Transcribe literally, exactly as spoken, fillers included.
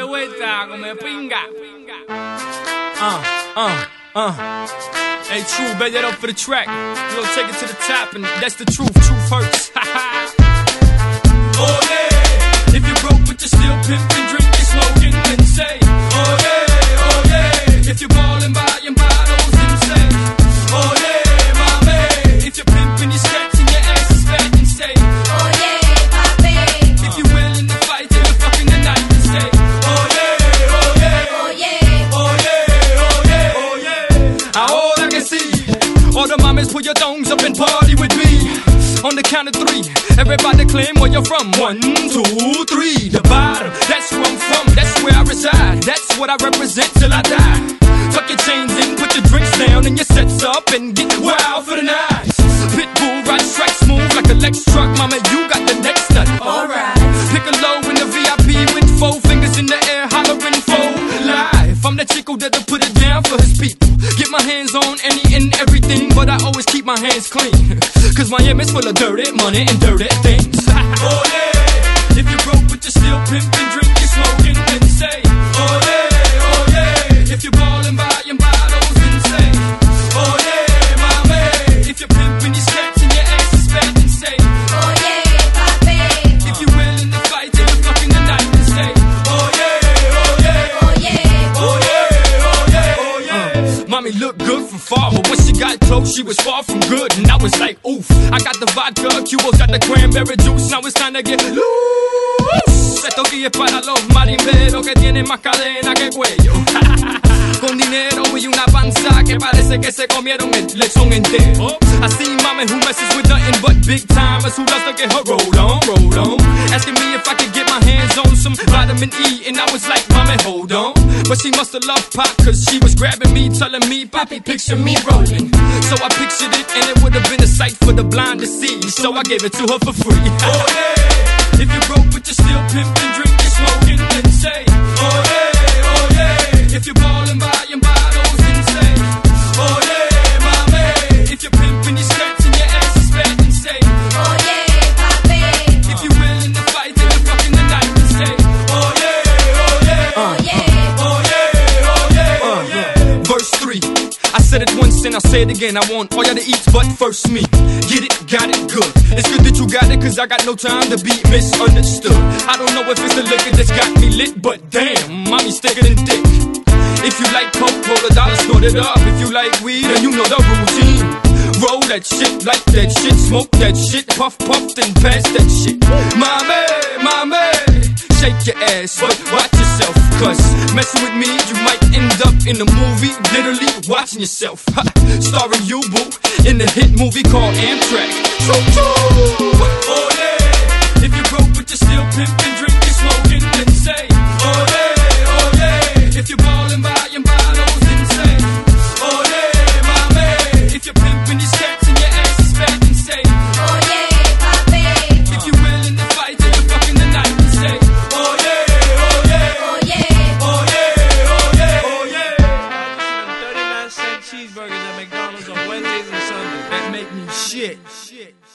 vuelta, come pinga. Uh, uh, uh. Hey, True, bet that up for the track. We'll take it to the top, and that's the truth. Truth hurts. Oh yeah. If you're broke but you're still pimping, drinking, smoking, then say, oh yeah, oh yeah. If you're ballin', buying bottles, then say, oh yeah, my man. If you're pimping, you're scratching your ass is fat, then say, oh yeah, papi. If you're willing to fight till you're fucking the night, then say, oh yeah, oh yeah, oh yeah, oh yeah, oh yeah, oh yeah. Ahora que sí, all the mamas put your thongs up and party with me. On the count of three, everybody claim where you're from. One, two, three. The bottom, that's where I'm from, that's where I reside. That's what I represent till I die. Tuck your chains in, put your drinks down, and your sets up, and get wild for the night. Pitbull, ride strike smooth like a Lex truck. Mama, you got the next nut. Alright. Pick a low in the V I P with four fingers in the air, hollering for life. I'm the chico that'll put it down for his people. Get my hands on any and everything, but I always keep my hands clean. Cause Miami's full of dirty money and dirty things. Oh yeah. If you're broke but you're still pimping, drinking, smoking, then say, oh yeah, oh yeah. If you're ballin', buying bottles, then say, oh yeah, my man. If you're pimping, you're scratching your ass is fat, then say, oh yeah, papi. If you're willing to fight till you're fucking the night, then say, oh yeah, oh yeah, oh yeah, oh yeah, oh yeah, oh yeah. Uh, mommy looked good from far, but when she got close, she was far from good, and I was like, oof. I got the vodka, Cuba's got the cranberry juice. Now it's time to get loose. Esto aquí es para los marimberos que tienen más cadena que cuello. Con dinero y una panza que parece que se comieron el lechón entero. I see mama who messes with nothing but big timers who loves to get her roll on, roll on. Asking me if I could get my hands on some vitamin E, and I was like, mama, hold on. But she must have loved Pop, cause she was grabbing me, telling me, Poppy, picture me rolling. So I pictured it, and it would have been a sight for the blind to see. So I gave it to her for free. Oh yeah. If you're broke but you're still pimping, drinking, smoking, then say, oh yeah, oh yeah. If you're ballin', buying bottles, then say, oh yeah, my man. If you're pimping, you're scratching your ass is fat, then say, oh yeah, papi. If you're willing to fight till you're fucking the night, then say, oh yeah, oh yeah, oh yeah, oh yeah, oh yeah, oh yeah. Verse three. I said it once and I'll say it again. I want all y'all to eat, but first me. Get it, got it, good. It's good that you got it, cause I got no time to be misunderstood. I don't know if it's the liquor that's got me lit, but damn, mommy's thicker than thick. If you like coke, roll a dollar, snort it up. If you like weed, then you know the routine. Roll that shit, like that shit, smoke that shit, puff, puff, then pass that shit. Mommy, mommy, shake your ass, but watch yourself, cause messing with me, you might end up in a movie, literally watching yourself. Ha, starring you, boo, in the hit movie called Amtrak. Choo choo. Oh yeah. If you're broke but you're still pimping, drinking, smoking, then say, oh yeah, oh yeah. If you're ballin', buying bottles, then say, oh yeah, my man. If you're pimping, you're scratching your ass is fat, then say, oh yeah, papi. If you're willing to fight till you're fucking the night, then say, oh yeah, oh yeah, oh yeah, oh yeah, oh yeah, oh yeah. thirty-nine cent cheeseburgers at McDonald's on Wednesdays and Sundays. That make me shit. Shit.